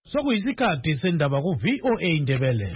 Sokuyisikhathi sendaba ku VOA Indebele.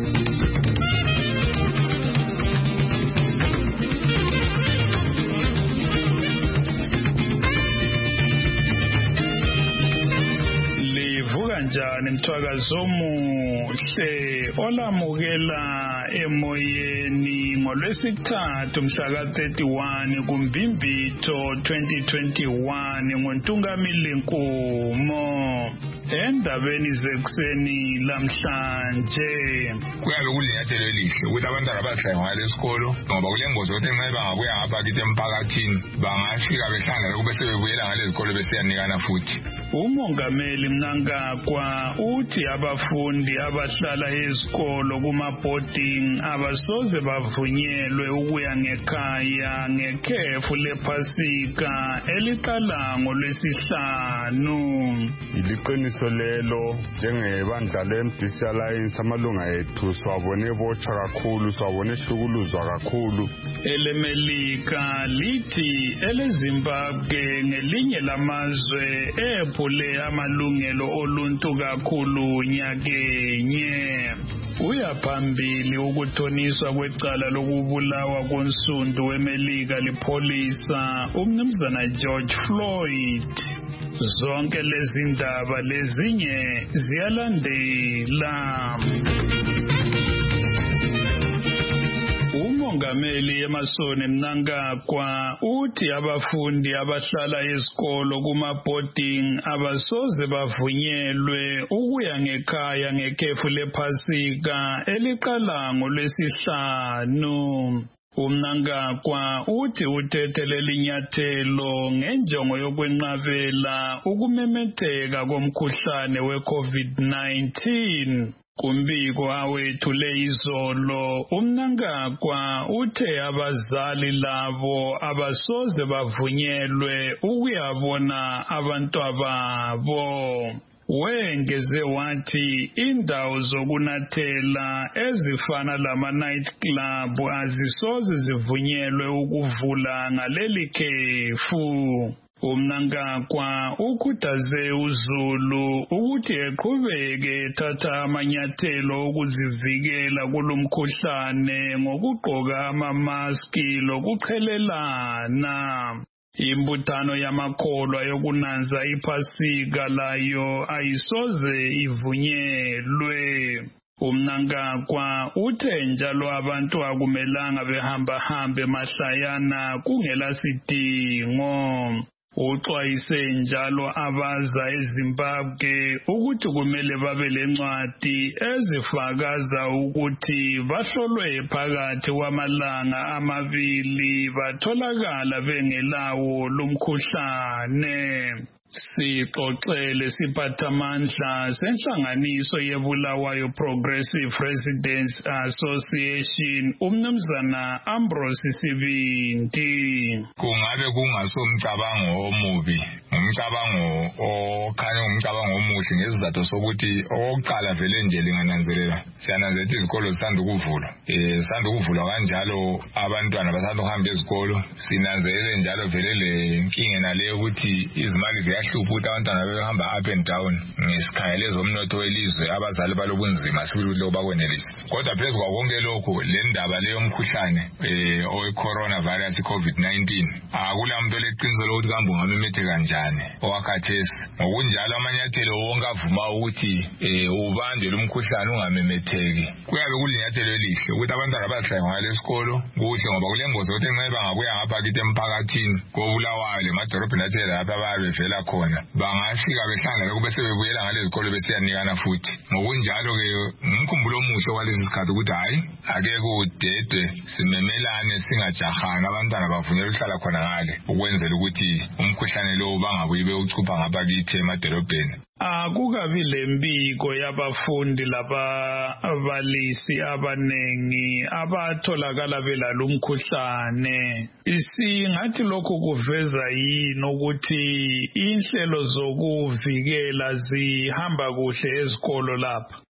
Njani mthwakazo omuhle olamukela emoyeni ngolwesithathu mhla ka-31 kuMbimbithi 2021 ngoNtungamili Nkumo. Endabeni zekuseni lamhlanje kuyabe kulinyathelo elihle ukuthi abantwana bahlangana lesikolo ngoba kule ngozi ukuthi nxa bangabuya ngaphakathi emphakathini bangafika behlangana kube sebebuyela ngale zikolo besiyanikana futhi. Umongameli Mnangagwa uthi abafundi abahlala ezikolo kuma-boarding abasoze bavunyelwe ukuya ngekhaya ngekhefu lePhasika eliqala ngolwesihlanu. Iliqiniso lelo njengebandla le-MDC Alliance amalunga ethu siwabone botsha kakhulu, siwabone hlukuluzwa kakhulu. EleMelika lithi eleZimbabwe ngelinye lamazwe ephule amalungelo oluntu kakhulu nyakenye. Uyaphambili ukuthoniswa kwecala lokubulawa konsundu weMelika lipholisa umnumzana George Floyd. Zonke lezi ndaba lezinye ziyalandela. Umongameli Emerson Mnangagwa uthi abafundi abahlala ezikolo kuma-boarding abasoze bavunyelwe ukuya ngekhaya ngekhefu lePhasika eliqala ngolwesihlanu. Mnangagwa uthi uthethelele inyathelo ngenjongo yokwenqabela ukumemetheka komkhuhlane we-COVID-19. Kumbiko awethule izolo, Mnangagwa uthe abazali labo abasoze bavunyelwe ukuyabona abantwababo. Wengeze wathi indawo zokunathela ezifana lama-night club azisoze zivunyelwe ukuvula ngaleli khefu. Mnangagwa ukhuthaze uZulu ukuthi eqhubeke ethatha amanyathelo okuzivikela kulomkhuhlane ngokugqoka amamaski lokuqhelelana. Imbuthano yamakholwa yokunanza iPhasika layo ayisoze ivunyelwe. Mnangagwa uthe njalo abantu akumelanga behamba mahlayana kungelasidingo. Uxwayise njalo abaza eZimbabwe ukuthi kumele babe lencwadi ezifakaza ukuthi bahlolwe phakathi kwamalanga amabili batholakala bengelawo lumkhuhlane. Sixoxele siphathamandla senhlanganiso yeBulawayo Progressive Residents Association umnumzana Ambrose Sibindi. Kungabe kungasomcabango omubi, umcabango okhanya umcabango omuhle ngesizathu sokuthi oqala vele nje lingananzelela siyananzelela izikolo zisanda ukuvulwa. Sanda ukuvulwa kanjalo abantwana basanda ukuhamba ezikolo, sinanzelele njalo vele le nkinga nale ukuthi izimali ziyahlupha ukuthi abantwana behamba up and down ngesikhayelo zomnotho welizwe, abazali balobunzima sibili ukuthi bakwenelise. Kodwa phezulu konke lokho le ndaba leyo mkhuhlane owe-coronavirus COVID-19 akulamuntu leqiniso lokuthi kambe ungamemetheka kanjani owakhathesi. Ngokunjalo amanyathelo wonke avuma ukuthi ubanjwe lumkhuhlane ungamemetheki. Kuyabe kulinyathelo elihle ukuthi abantwana bahlangana lesikolo kuhle ngoba kule ngozi ukuthi nxa bangabuya ngaphakathi emphakathini koBulawayo lemadolobheni athile lapha ababe vela khona bangafika behlangana kube sebebuyela ngale zikolo besiyanikana futhi. Ngokunjalo-ke ngumkhumbulo omuhle walesi sikhathi ukuthi hayi ake kudedwe simemelane singajahani, abantwana bavunyelwe ukuhlala khona ngale ukwenzela ukuthi umkhuhlane lo bangabuyi bewuchupha ngaphakathi emadolobheni. Akukabi lembiko yabafundi lababalisi abanengi abatholakala belalo umkhuhlane. Singathi lokhu kuveza yini ukuthi inhlelo zokuvikela zihamba kuhle ezikolo lapha?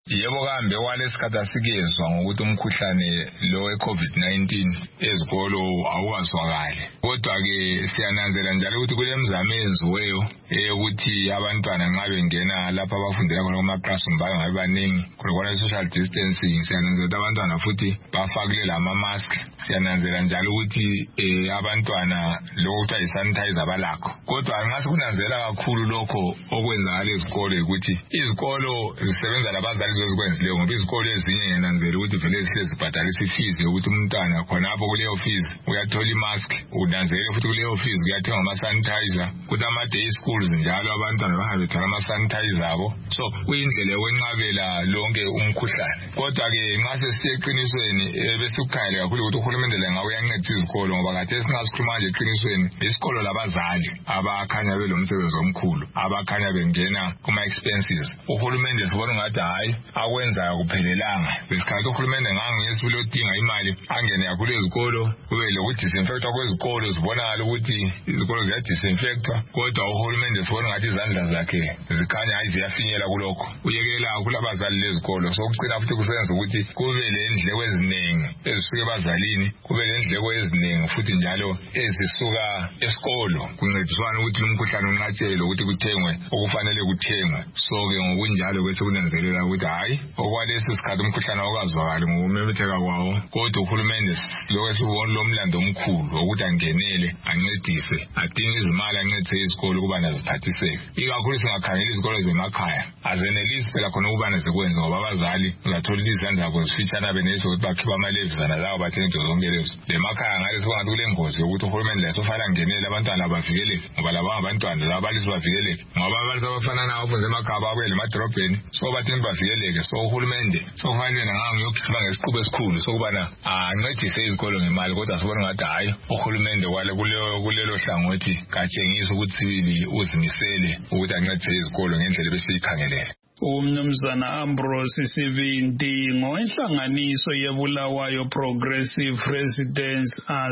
Yebo kambe walesikhathi asikezwa ngokuthi umkhuhlane lo we-COVID-19 ezikolo awukazwakali. Kodwa-ke siyananzela njalo ukuthi kulemizamo eyenziweyo ukuthi abantwana nxa bengena lapha abafundela khona kuma-classroom babe ngabe baningi khona social distancing. Siyananzela ukuthi abantwana futhi bafakile lama-mask. Siyananzela njalo ukuthi abantwana lokho kuthiwa yi-sanitizer balakho. Kodwa nxa sikunanzela kakhulu lokho okwenzakala ezikolo ukuthi izikolo zisebenza labazali zozikwenzileyo ngoba izikolo ezinye nginanzela ukuthi vele zihlezi zibhadalisa ifizi yokuthi umntwana khonapho kuleyo fizi uyathola imask. Unanzele futhi kuleyo fizi kuyathenga ama-sanitizer. Kuthi ama-day schools njalo abantwana bahambe bethola ama-sanitizer abo. So kuyindlela yokwenqabela lonke umkhuhlane. Kodwa-ke nxa sesiye eqinisweni besikukhangele kakhulu ukuthi uhulumende lenga uyancedisa izikolo ngoba khathesi nxa sikhuluma nje eqinisweni isikolo labazali abakhanya belomsebenzi omkhulu abakhanya bengena kuma-expenses. Uhulumende sibona ngathi hayi akwenzayo kuphelelanga. Besikhathi uhulumende ngangesibili odinga imali angene kakhulu ezikolo kube lokudisinfectwa kwezikolo zibonakala ukuthi izikolo ziyadisinfectwa. Kodwa uhulumende sibona ngathi izandla zakhe zikhanya hayi ziyafinyela kulokho. Uyekela kakhulu abazali lezikolo sokucina futhi kusenza ukuthi kube lendleko eziningi ezisuka ebazalini kube lendleko eziningi futhi njalo ezisuka esikolo kuncediswana ukuthi umkhuhlane unqatshelwe ukuthi kuthengwe okufanele kuthengwe. So-ke ngokunjalo bese kunanzelela ukuthi hayi okwalesi sikhathi umkhuhlane awukazwakali ngokumemetheka kwawo. Kodwa uhulumende lokho esibona lo mlando omkhulu ukuthi angenele ancedise adinge izimali ancedise izikolo ukubana ziphathiseke. Ikakhulu singakhangela izikolo zemakhaya azenelisi phela khona ukubana zikwenze ngoba abazali uzathola izandla zabo zifitshana benelisa ukuthi bakhipha amalevizana lawo bathenge into zonke lezo. Lemakhaya ngale sokungathi kule ngozi yokuthi uhulumende lesofana angenele abantwana bavikeleke ngoba laba abantwana laba abalisi bavikeleke ngoba abalisi abafana nabo afunze emakhaya babuye emadrobheni so bathini bavikeleke. So uhulumende sokufanele ngiyogijima ngesiqubu esikhulu sokubana ancedise izikolo ngemali. Kodwa sibona ngathi hayi uhulumende kulelo hlangothi katshengisa ukuthi sibili uzimisele ukuthi ancedise izikolo ngendlela besiyikhangelele. Umnumzana Ambrose Sibindi ngoinhlanganiso yeBulawayo Progressive Residents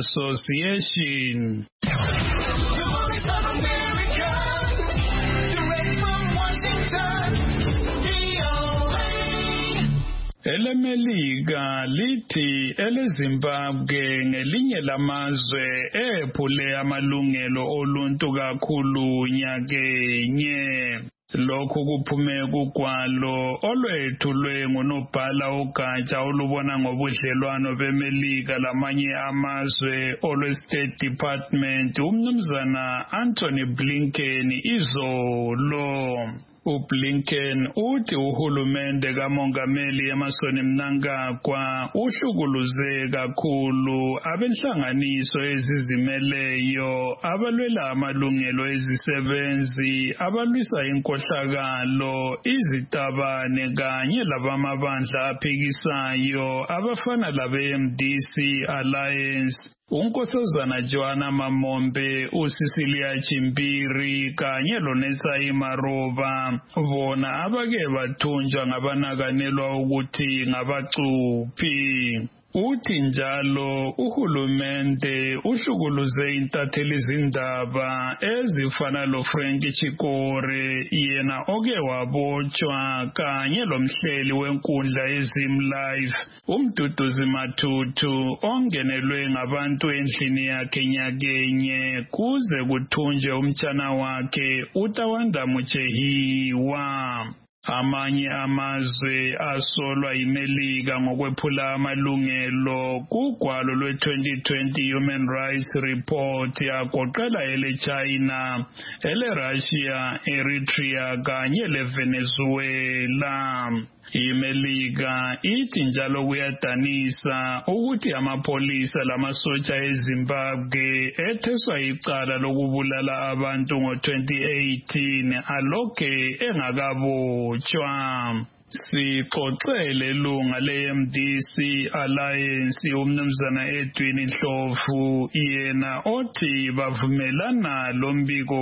Association. EleMelika lithi eleZimbabwe ngelinye lamazwe ephule amalungelo oluntu kakhulu nyakenye. Lokhu kuphume kugwalo olwethulwe ngunobhala ugatsha olubona ngobudlelwano beMelika lamanye amazwe olwe-State Department umnumzana Anthony Blinken izolo. uBlinken uthi uhulumende kamongameli Emmerson Mnangagwa uhlukuluze kakhulu abenhlanganiso ezizimeleyo abalwela amalungelo ezisebenzi abalwisa inkohlakalo izitabane kanye labamabandla aphikisayo abafana labe-MDC Alliance. Unkosazana Joanna Mamombe, uCecilia Chimbiri kanye loNesai Maroba bona abake bathunjwa ngabanakanelwa ukuthi ngabacuphi. Uthi njalo uhulumende uhlukuluze intatheli zindaba ezifana loFrank Chikore yena oke wabotshwa kanye lomhleli wenkundla yeZimLive uMduduzi Mathuthu ongenelwe ngabantu endlini yakhe nyakenye kuze kuthunjwe umtshana wakhe uTawanda Muchehiwa. Amanye amazwe asolwa iMelika ngokwephula amalungelo kugwalo lwe-2020 Human Rights Report yagoqela eleChina, eleRussia, Eritrea kanye leVenezuela. iMelika ithi njalo kuyadanisa ukuthi amapolisa lamasotsha eZimbabwe etheswa icala lokubulala abantu ngo-2018 alokhe engakabotshwa. Sixoxele ilunga le-MDC Alliance umnumzana Edwin Ndlovu yena othi bavumelana lombiko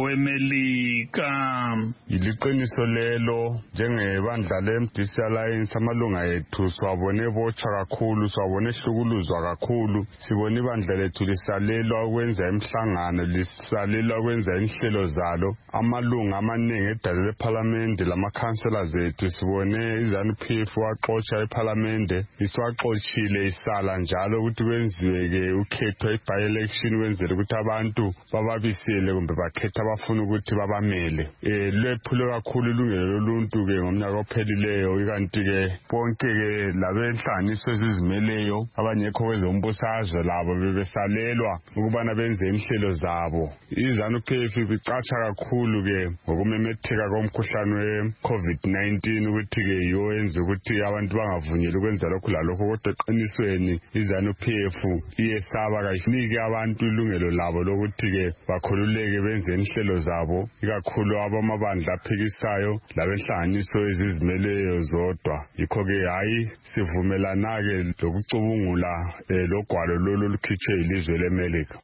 weMelika. Iliqiniso lelo njengebandla le-MDC Alliance amalunga ethu siwabone botsha kakhulu, siwabone hlukuluzwa kakhulu, sibone ibandla lethu lisalelwa ukwenza imihlangano, lisalelwa ukwenza inhlelo zalo, amalunga amaningi edale lephalamende lamakhansela zethu sibone iZANU-PF waxotsha eParliamente isiwaxotshile isala njalo ukuthi kwenziwe-ke ukhetho by-election kwenzela ukuthi abantu bababisele kumbe bakhetha abafuna ukuthi babamele. Lwephule kakhulu ilungelo loluntu-ke ngomnyaka ophelileyo, ikanti-ke bonke-ke labenhlanganiso ezizimeleyo abangekho kwezombusazwe labo bebesalelwa ukubana benze inhlelo zabo. iZANU-PF ibicatsha kakhulu-ke ngokumemetheka komkhuhlane we-COVID-19 ukuthi-ke yiwo wenza ukuthi abantu bangavunyelwa ukwenza lokhu lalokho, kodwa eqinisweni iZANU-PF iyesaba kayisinike abantu ilungelo labo lokuthi-ke bakhululeke benze inhlelo zabo, ikakhulu abamabandla aphikisayo labenhlanganiso ezizimeleyo zodwa. Yikho-ke hayi sivumelana-ke lokucubungula logwalo lolu olukhitshwe yilizwe leMelika.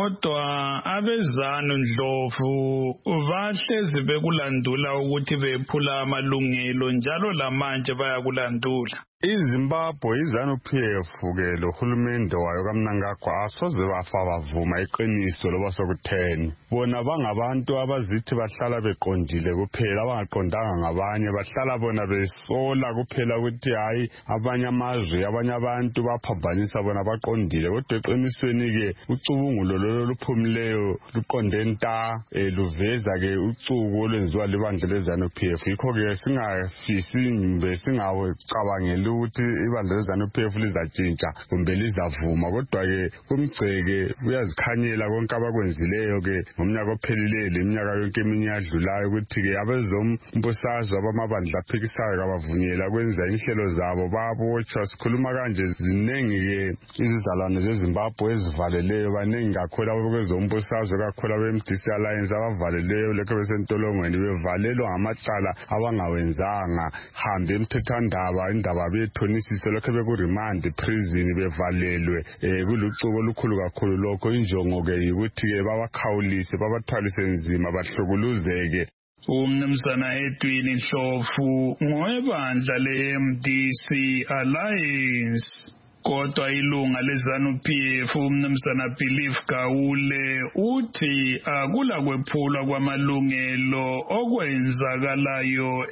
Kodwa abeZANU Ndlovu bahlezi bekulandula ukuthi bephula amalungelo njalo lamanje bayakulandula. iZimbabwe iZANU-PF-ke lohulumende wayo kaMnangagwa asoze bafa bavuma iqiniso loba sokutheni. Bona bangabantu abazithi bahlala beqondile kuphela, abangaqondanga ngabanye, bahlala bona besola kuphela ukuthi hayi abanye amazwe abanye abantu baphambanisa bona baqondile. Kodwa eqinisweni-ke ucubungulo lolo luphumileyo luqonde nta luveza-ke ucuku olwenziwa libandla leZANU-PF. Yikho-ke singafisi mbe singawucabangeli ukuthi ibandla leZANU-PF lizatshintsha kumbe lizavuma, kodwa-ke kumgceke uyazikhanyela konke abakwenzileyo-ke ngomnyaka ophelileyo leminyaka yonke eminye yadlulayo ukuthi-ke abezombusazwe abamabandla aphikisayo kabavunyela kwenza inhlelo zabo, babotshwa. Sikhuluma kanje ziningi-ke izizalwane zeZimbabwe ezivaleleyo, baningi kakhulu abezombusazwe, kakhulu abe-MDC Alliance abavaleleyo lekho besentolongweni bevalelwa ngamacala abangawenzanga. Hambe emthethwandaba indaba bethonisise lokho bekurimand prison bevalelwe. Kulucuko olukhulu kakhulu lokho. Injongo-ke yikuthi-ke babakhawulise, babathwalise nzima, bahlukuluzeke. Umnumzana Edwin Ndlovu ngowebandla le-MDC Alliance. Kodwa ilunga leZANU-PF umnumzana Believe Gawule uthi akula kwephulwa kwamalungelo okwenzakalayo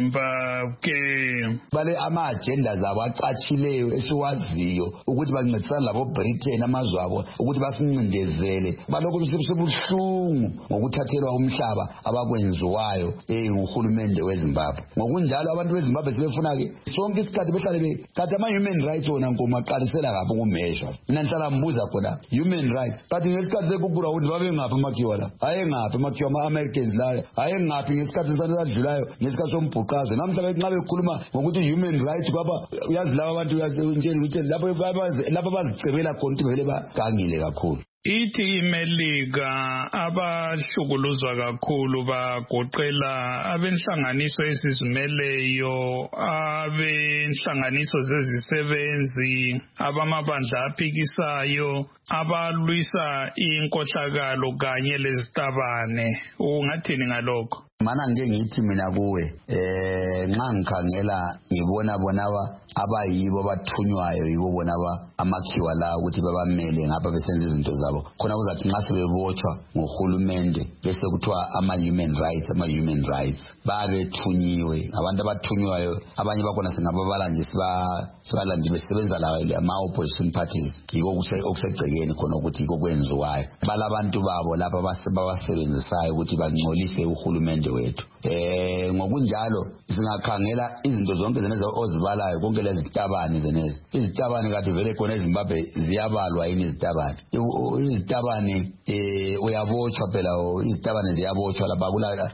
eZimbabwe. Bale ama-agenda zabo acatshileyo esiwaziyo ukuthi bancedisana labo Britain amazwe abo ukuthi basincindezele. Balokhu sebuhlungu ngokuthathelwa umhlaba abakwenziwayo uhulumende weZimbabwe. Ngokunjalo abantu beZimbabwe sebefuna-ke sonke isikhathi behlale kanti ama-human rights wona qalisela kabi ukumeshwa. Mina ngihlala mbuza khona human rights, kanti ngesikhathi sekugura ukuthi babe ngaphi amakhiwa la, ayengaphi amakhiwa ama-Americans la, ayengaphi ngesikhathi sadlulayo ngesikhathi sombhuqazo. Namhla nxa bekhuluma ngokuthi human rights kwaba uyazi laba abantu ukuthi lapho bazicebela khona ukuthi vele bagangile kakhulu. Ithi iMelika abahlukuluzwa kakhulu bagoqela abenhlanganiso ezizimeleyo, abenhlanganiso zezisebenzi, abamabandla aphikisayo, abalwisa inkohlakalo kanye lezitabane. Ungathini ngalokho? Mana ngeke ngithi mina kuwe nxa ngikhangela ngibona bonaba abayibo bathunywayo yibo bonaba amakhiwa la ukuthi babamele ngapha besenza izinto zabo khona kuzathi nxa sebebotshwa ngohulumende bese kuthiwa ama-human rights babethunyiwe. Abantu abathunywayo abanye bakhona singababala nje sibala nje besebenza la ama-opposition parties, yiko okusegcekeni khona ukuthi yiko kwenziwayo. Balabantu babo lapha babasebenzisayo ukuthi bangcolise uhulumende wethu. Ngokunjalo singakhangela izinto zonke zeneza ozibalayo konke lezi zitabane zeneza. Izitabane kade vele khona eZimbabwe ziyabalwa yini izitabane? Izitabane uyabotshwa phela, izitabane ziyabotshwa lapha kula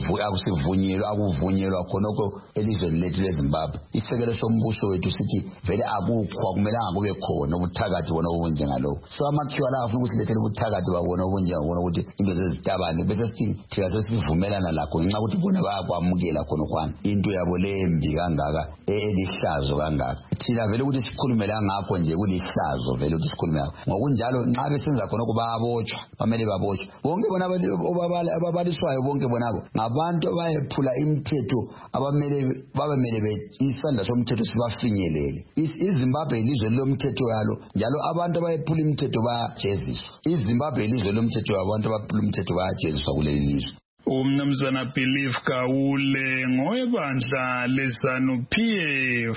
akuvunyelwa khonoko elizweni lethu leZimbabwe. Isekelo sombuso wethu sithi vele akukho akumelanga kube khona ubuthakathi bona obunje ngalokho. So amakhiwa la afuna ukulethela ubuthakathi babona obunje ngabona ukuthi into zezitabane bese sithi thina sesivumelana lakho nxa ukuthi bona bayakwamukela khona kwana into yabo lembi kangaka elihlazo kangaka. Thina vele ukuthi sikhulumela ngakho nje kulihlazo vele ukuthi sikhulumela. Ngokunjalo nxa besenza khona kubabotshwa bamele babotshwe. Bonke bona ababaliswayo bonke bonabo ngabantu abayephula imithetho abamele isandla somthetho sibafinyelele. iZimbabwe ilizwe lomthetho yalo njalo abantu abayephula imithetho bayajeziswa. iZimbabwe ilizwe lomthetho yabantu abaphula imithetho bayajeziswa kuleli lizwe. Umnumzana Belief Kawule ngowebandla leZANU-PF.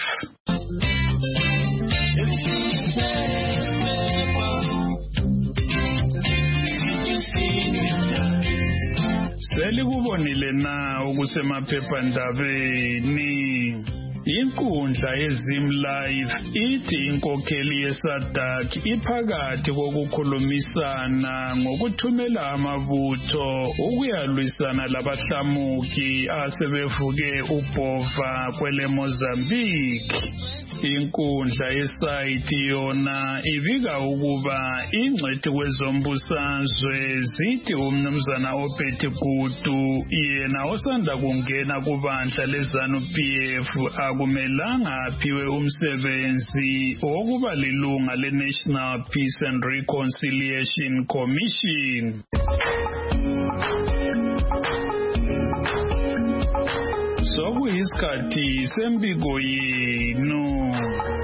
Selikubonile na ukusemaphephandabeni inkundla yeZim Live ithi inkokheli yeSADC iphakathi kokukhulumisana ngokuthumela amabutho ukuyalwisana labahlamuki asebevuke ubhova kwele Mozambique. Inkundla yesayithi yona ibika ukuba ingcwethi kwezombusazwe zithi umnumzana ophethe kutu yena osanda kungena kubandla leZANU-PF akumelanga aphiwe umsebenzi wokuba lilunga le-National Peace and Reconciliation Commission. Sokuyisikhathi sembiko yenu.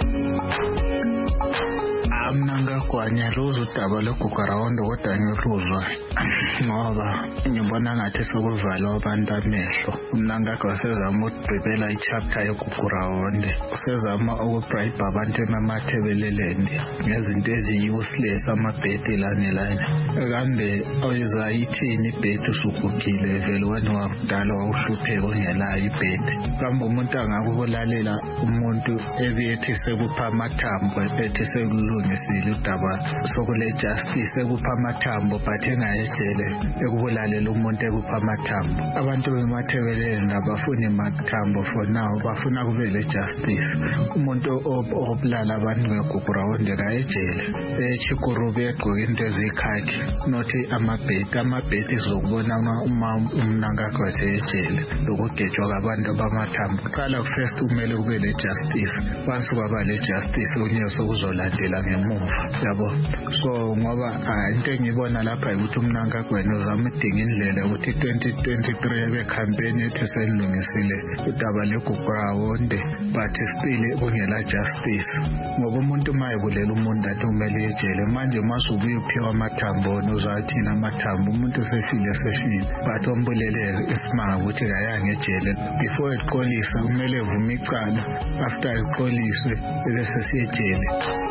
Ngagwanya luzo udaba logugarawondo kodwa ngiruzwa ngoba ngibona ngathi sokuvalwa abantu amehlo. Umnangagwa usezama ukudwebela ichapter yogugarawondo, usezama ukubribe abantu emathebeleleni ngezinto eziyi-useless, amabhedi lane. Kambe oyizayithini ibhedi usugugile vele wena wakudala wawuhlupheka ungelayo ibhedi. Kambe umuntu angakubulalela umuntu ebethi sekupha amathambo ebethi sekulungisile udaba sokule justice ekupha amathambo but engayejele ekubulalela umuntu ekupha amathambo. Abantu bemathebeleni nabafuni amathambo for now, bafuna kube le justice. Umuntu obulala abantu ngegugurawondo kayejele echikurubi egqoke into ezikhakhi nothi amabhedi zokubona uma umnangagwa sejele lokugejwa kwabantu bamathambo. Qala first kumele kube le justice, once kwaba le justice unyeso kuzolandela ngemuva, yabo. So ngoba into engibona lapha ukuthi umnangagwa uzama udinga indlela ukuthi 2023 ebe campaign ethi senilungisile udaba legugurawondo but still kungela justice. Ngoba umuntu mayebulela umuntu athi kumele ejele, manje masubuye uphiwa amathambo uzathina amathambo umuntu sefile but ombulele isimanga ukuthi kayanga ejele. Before eqolisa kumele evume icala, after eqoliswe bese siyejele.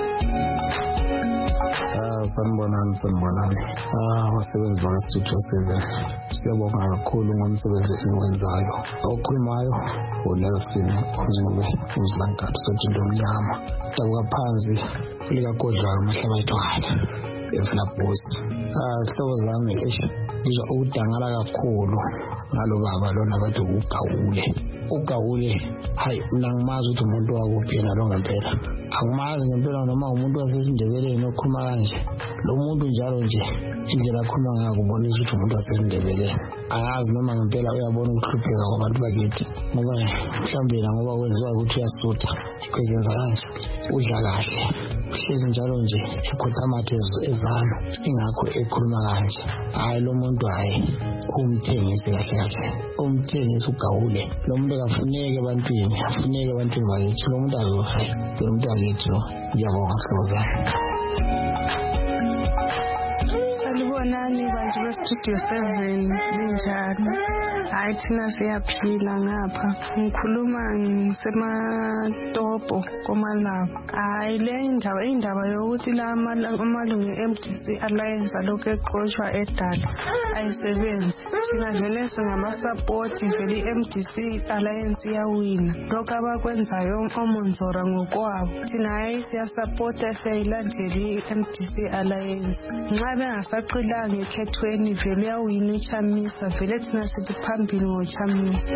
Sanibonani. Abasebenzi bakaStudio 7 siyabonga kakhulu ngomsebenzi eniwenzayo. Okhulumayo uNelson Nzube uZlankathi Sojindo Mnyama. Dabuka phansi likagodlayo Mahlabayitwana eFnabosi. Hlobo zami ngizwa ukudangala kakhulu ngalo baba lona bathi uGawule. Hayi mina ngimazi ukuthi umuntu wakuphi lo ngempela. Akumazi ngempela noma umuntu wasesindebeleni okhuluma kanje. Lo muntu njalo nje indlela akhuluma ngayo kubonisa ukuthi umuntu wasesindebeleni. Angazi noma ngempela uyabona ukuhlupheka kwabantu bakithi. Ngoba mhlawumbe ngoba wenziwa ukuthi uyasutha ikwenza kanje udla kahle. Uhlezi njalo nje ekhothamathe ezano ingakho ekhuluma kanje. Hayi lo muntu hayi umthengisi kahle. Umthengisi uGawule. Lo muntu akafuneki ebantwini, bakithi. Lo muntu hayi lo muntu akithi lo. Ngiyabonga hloza. Sanibonani bantu beStudio 7 linjani? Hayi thina siyaphila ngapha. Ngikhuluma ngisematopo komalabo. Hayi le indaba yokuthi la amalungu eMDC Alliance lokho eqoshwa edala ayisebenzi. Thina vele singamasupport vele iMDC Alliance iyawina. Lokho abakwenzayo omonzora ngokwabo. Thina hayi siyasupport siyayilandela iMDC Alliance. Nxa bengasaqilanga ekhethweni vele uyawina uChamisa, vele thina sithi phambili ngoChamisa.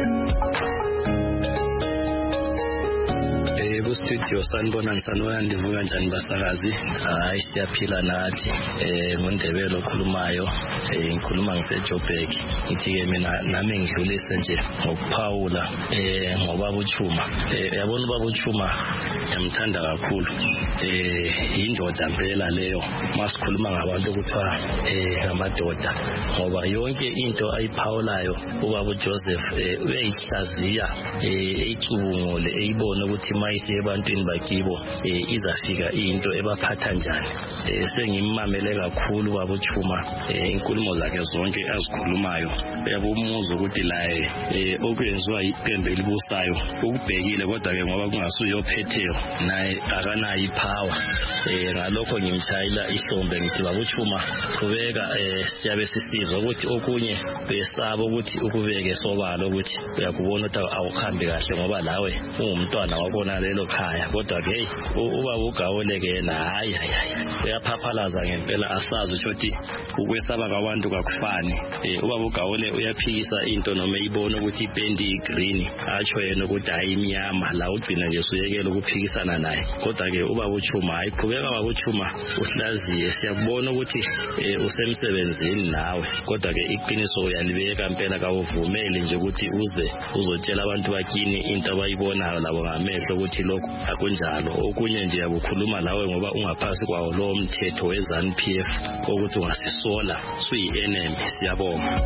Studio sanibona ndivuka kanjani basakazi. Hayi siyaphila nathi. Ngondebelo okhulumayo, ngikhuluma ngiseJoburg. Ngithi-ke mina nami ngidlulise nje ngokuphawula ngoba uChuma. Yabona ubaba uChuma ngiyamthanda kakhulu. Yindoda impela leyo masikhuluma ngabantu kuthiwa ngamadoda, ngoba yonke into ayiphawulayo ubaba uJoseph uyayihlaziya, eyicubungule, eyibone ukuthi mayisi ukuthi ebantwini bakibo izafika into ebaphatha njani. Sengimamele kakhulu Baba Chuma inkulumo zakhe zonke azikhulumayo. Uyabumuza ukuthi laye okwenziwa iqembu elibusayo ukubhekile, kodwa ke ngoba kungasuyophetheyo naye akanayo ipower. Ngalokho ngimshayela ihlombe ngithi Baba Chuma qhubeka, siyabe sisizwa ukuthi okunye besaba ukuthi ukubeke sobala ukuthi uyakubona ukuthi awukhambi kahle ngoba lawe ungumntwana wabona lelo khaya, kodwa ke ubaba uGawule ke yena hayi uyaphaphalaza ngempela, asazi ukuthi ukwesaba kwabantu kakufani. Ubaba uGawule uyaphikisa into noma ibona ukuthi ipendi igreen atsho yena ukuthi hayi imnyama, la ugcina nje suyekela ukuphikisana naye. Kodwa ke ubaba uChuma hayi qhubeka Baba uChuma, uhlaziye, siyakubona ukuthi usemsebenzini nawe, kodwa ke iqiniso uyalibeka impela, kawuvumeli nje ukuthi uzotshela abantu bakini into abayibonayo labo ngamehlo ukuthi lokho akunjalo. Okunye nje yakukhuluma lawe ngoba ungaphasi kwawo lo mthetho weZANU-PF ukuthi ungasisola suyi-enemy. Siyabonga.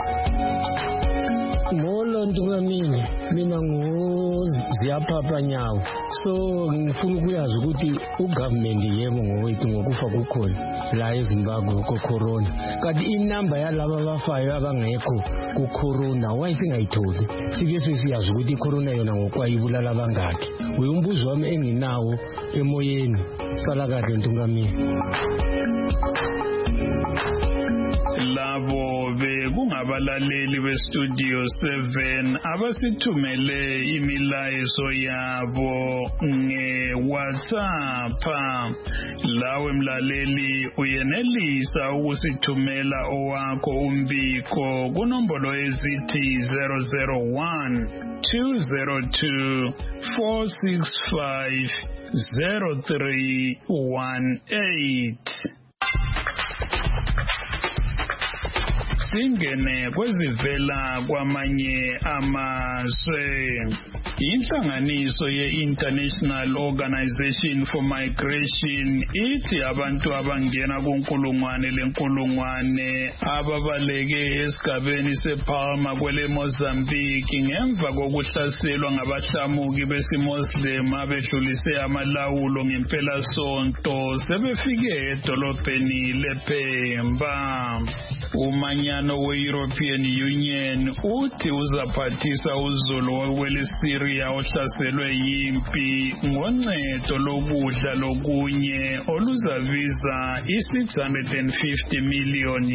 Molo Ntungamini, mina nguZiyaphapha Nyawo. So ngifuna ukuyazi ukuthi ugovernment yebo ngowethu ngokufa kukhona la eZimbabwe ko-corona, kanti inamba yalaba abafayo abangekho ku-corona wayesingayitholi. Sike sesiyazi ukuthi i-corona yona ngokwayo ibulala abangakhi. Umbuzo wami enginawo emoyeni. Sala kahle Ntungamini. Labo bekungabalaleli beStudio 7 abasithumele imilayezo yabo ngeWhatsApp. Lawe mlaleli uyenelisa ukusithumela owakho umbiko kunombolo ezithi 001 202 465 0318. Singene kwezivela kwamanye amazwe. Inhlanganiso ye-International Organization for Migration ithi abantu abangena kunkulungwane lenkulungwane ababaleke esigabeni sePalma kwele Mozambique ngemva kokuhlaselwa ngabahlamuki besiMoslem abedlulise amalawulo ngempelasonto sebefike edolobheni lePemba. Umanyano we-European Union uthi uzaphathisa uzulu wakwele Syria ohlaselwe yimpi ngoncedo lokudla lokunye oluzabiza $650 million.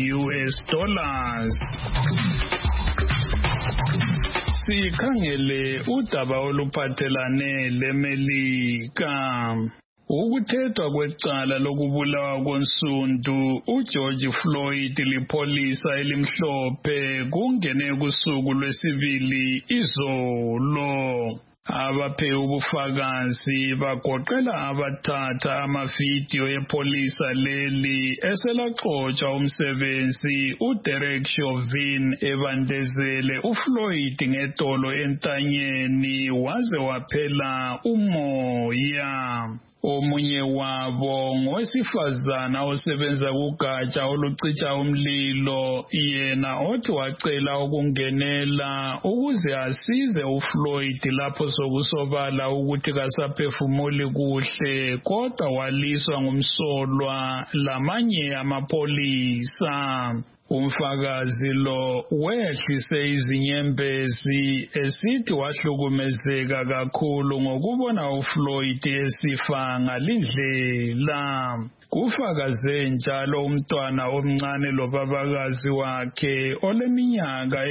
Sikhangele udaba oluphathelane leMelika. Ukuthethwa kwecala lokubulawa konsundu uGeorge Floyd lipholisa elimhlophe kungene kusuku lwesibili izolo. Abaphe ubufakazi bagoqela abathatha amavidiyo epolisa leli eselaxotsha umsebenzi uDerek Chauvin ebandezele uFloyd ngetolo entanyeni waze waphela umoya. Omunye wabo ngowesifazana osebenza kugatsha olucitsha umlilo, yena othi wacela ukungenela ukuze asize uFloyd lapho sokusobala ukuthi kasaphefumuli kuhle, kodwa waliswa ngumsolwa lamanye amapolisa. Umfakazi lo wehlise izinyembezi esithi wahlukumezeka kakhulu ngokubona uFloyd esifa ngalindlela. Kufakaze njalo umntwana omncane lobabakazi wakhe oleminyaka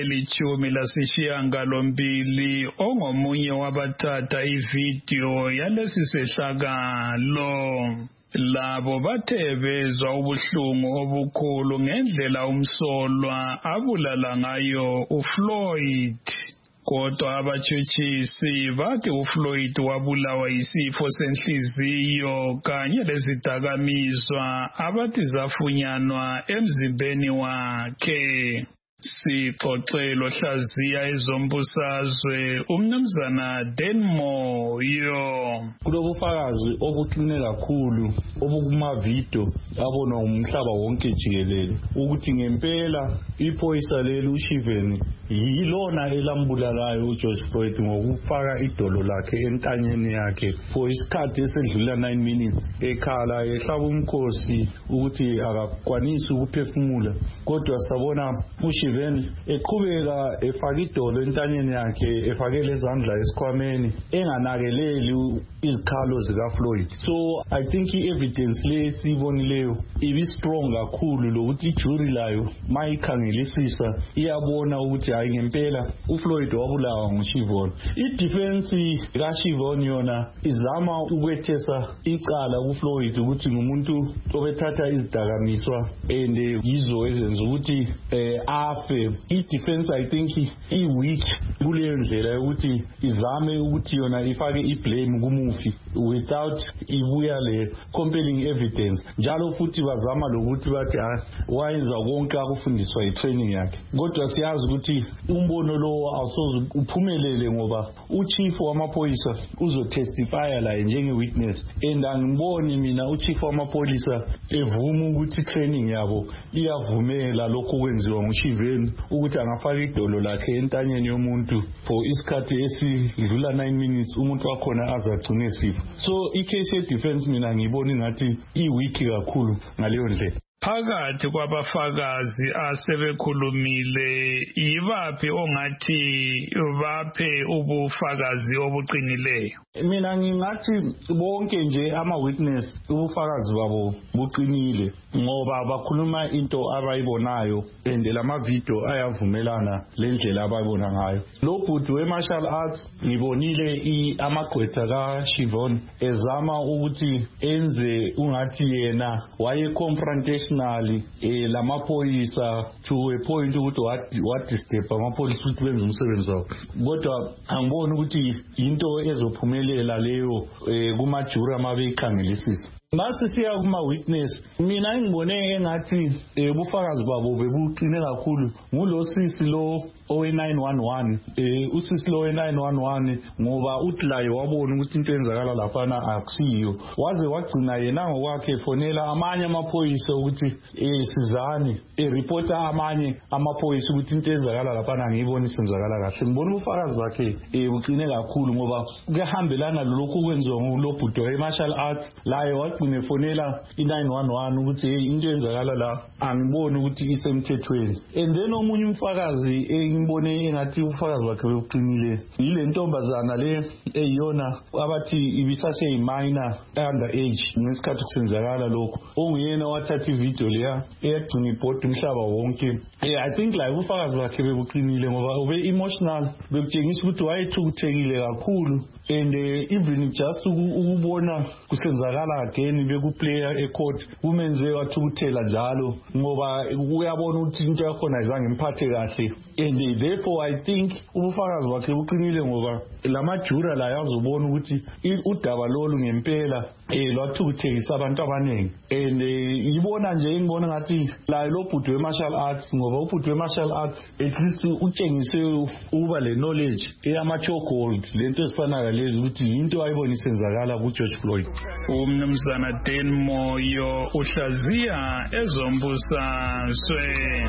12 ongomunye wabathatha ividiyo yalesi sehlakalo. Labo bathe bezwa ubuhlungu obukhulu ngendlela umsolwa abulala ngayo uFloyd. Kodwa abatshutshisi bathi uFloyd wabulawa yisifo senhliziyo kanye lezidakamizwa abathi zafunyanwa emzimbeni wakhe. Sixoxelo hlaziya ezombusazwe umnumzana Denmoyo. Kulobufakazi obuqine kakhulu obukuma-video abonwa umhlaba wonke jikelele ukuthi ngempela iphoyisa leli uShiveni yilona elambulalayo uGeorge Floyd ngokufaka idolo lakhe entanyeni yakhe for isikhathi esedlula 9 minutes ekhala ehlaba umkhosi ukuthi akakwanisi ukuphefumula, kodwa sabona uShiveni eqhubeka efaka idolo entanyeni yakhe efake lezandla esikhwameni enganakeleli izikhalo zikaFloyd. So I think i-evidence le siyibonileyo ibi strong kakhulu lokuthi ijury layo mayikhangelisisa iyabona ukuthi hayi ngempela uFloyd wabulawa nguShivoni. I-defense kaShivoni yona izama ukwethesa icala kuFloyd ukuthi ngumuntu obethatha izidakamizwa and yizo ezenza ukuthi afe. I-defense I think i-weak kuleyo ndlela yokuthi izame ukuthi yona ifake i-blame kumufi without ibuya le compelling evidence. Njalo futhi bazama lokuthi bathi wayenza konke akufundiswa i-training yakhe, kodwa siyazi ukuthi umbono lo awusoze uphumelele ngoba uchief wamaphoyisa uzotestifya la njenge-witness, and angiboni mina uchief wamaphoyisa evuma ukuthi i-training yabo iyavumela lokho kwenziwa nguShiveni ukuthi angafaka idolo lakhe entanyeni yomuntu for isikhathi esidlula 9 minutes umuntu wakhona azagcine esifo. So i-case ye-defense mina ngibona ngathi i-weak kakhulu ngaleyo ndlela. Phakathi kwabafakazi asebekhulumile yibaphi ongathi baphe ubufakazi obuqinileyo? Mina ngingathi bonke nje ama-witness ubufakazi babo buqinile ngoba bakhuluma into abayibonayo and lama-video ayavumelana lendlela abayibona ngayo. Lo bhuti we-martial arts ngibonile amagqwetha kaShivoni ezama ukuthi enze ungathi yena waye-confrontationally lamaphoyisa to a point ukuthi wadisturb amaphoyisa ukuthi benze umsebenzi wabo, kodwa angiboni ukuthi into ezophumelela leyo kumajuri amabeyikhangelisisa. Mase siya kuma-witness, mina ngibone engathi ubufakazi babo bebuqine kakhulu ngulo sisi lo owe-911. Usisi lo owe-911 ngoba uthi laye wabona ukuthi into enzakala laphana akusiyo, waze wagcina yena ngokwakhe fonela amanye amaphoyisa ukuthi sizani reporta amanye amaphoyisa ukuthi into enzakala laphana ngiyibona isenzakala kahle. Ngibona ubufakazi bakhe buqine kakhulu ngoba kuyahambelana lokho kwenziwa ngulo bhuti we-martial arts laye wagcina fonela i-911 ukuthi into enzakala la angiboni ukuthi isemthethweni. And then omunye umfakazi ngibone engathi ubufakazi bakhe buqinile yile ntombazana le eyiyona abathi ibisaseyimina underage ngesikhathi kusenzakala lokho, onguyena wathatha ivideo leya eyagcina ibhodi umhlaba wonke. I think like ubufakazi bakhe bebuqinile ngoba ube-emotional, bekutshengisa ukuthi wayethukuthekile kakhulu, and even just ukubona kusenzakala again bekuplayer ecourt kumenze wathukuthela njalo ngoba uyabona ukuthi into yakhona ayizange imphathe kahle. And therefore I think ubufakazi bakhe buqinile ngoba lamajura la yazobona ukuthi udaba lolu ngempela lwathukuthekisa abantu abaningi. And yibona nje ngibona ngathi la lo bhuti we-martial arts ngoba ubhuti we-martial arts at least utshengise ukuba le knowledge eyama-chokehold lento ezifana lezi ukuthi into ayibona isenzakala kuGeorge Floyd. Umnumzana Denmoyo uhlaziya ezombusazwe.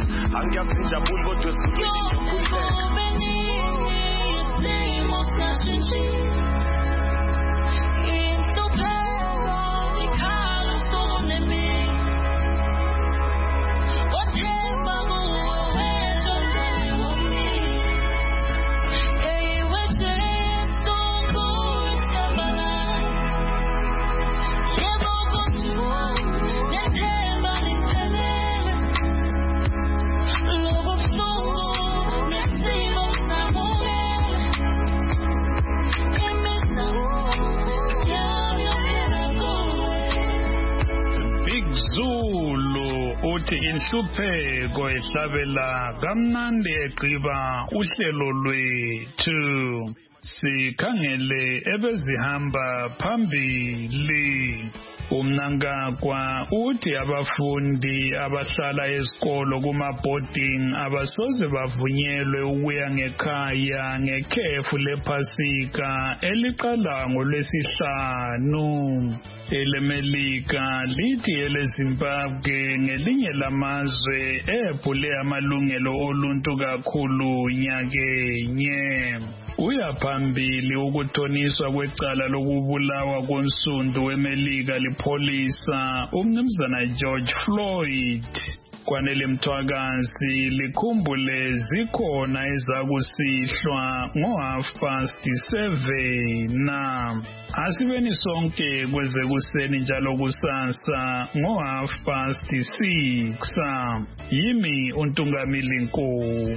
Uthi inhlupheko ehlabela kamnandi egqiba uhlelo lwethu, sikhangele ebezihamba phambili. Umnangagwa uthi abafundi abahlala esikolo kuma-boarding abasoze bavunyelwe ukuya ngekhaya ngekhefu lePhasika eliqala ngoLwesihlanu. EleMelika lithi eleZimbabwe ngelinye lamazwe ephule amalungelo oluntu kakhulu nyakenye. Uyaphambili ukuthoniswa kwecala lokubulawa konsundu weMelika lipholisa uMnumzana George Floyd. Kwanele Mthwakazi likhumbule zikhona ezakusihlwa ngo7:30 asibeni sonke kwezekuseni njalo kusasa ngo6:30. Yimi uNtungamili Nkomo.